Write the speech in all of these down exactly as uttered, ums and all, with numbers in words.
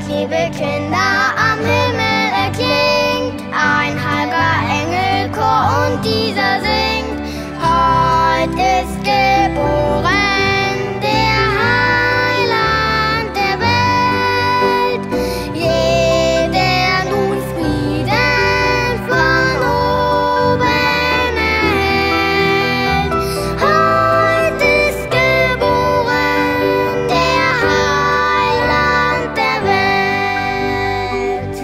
liebe Kinder, am Himmel erklingt ein heiliger Engelchor und dieser singt: Heut ist geboren der Heiland der Welt, jeder nun Frieden von oben erhält. Heut ist geboren der Heiland der Welt.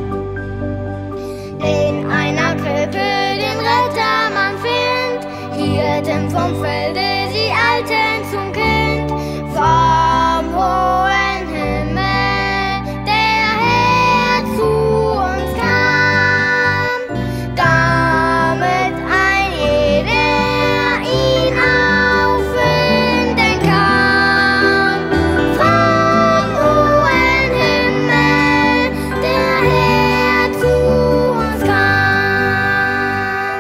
In einer Krippe den Retter man findet, Hirten vom Felde, sie Alten zum Kind. Vom hohen Himmel der Herr zu uns kam, damit ein jeder ihn auffinden kann. Vom hohen Himmel der Herr zu uns kam.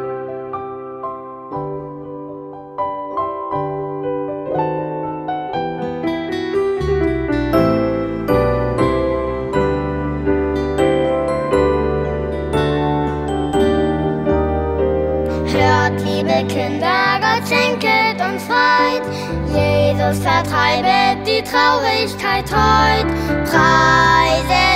Hört, liebe Kinder, Gott schenket uns Freud, Jesus vertreibet die Traurigkeit heut. Preise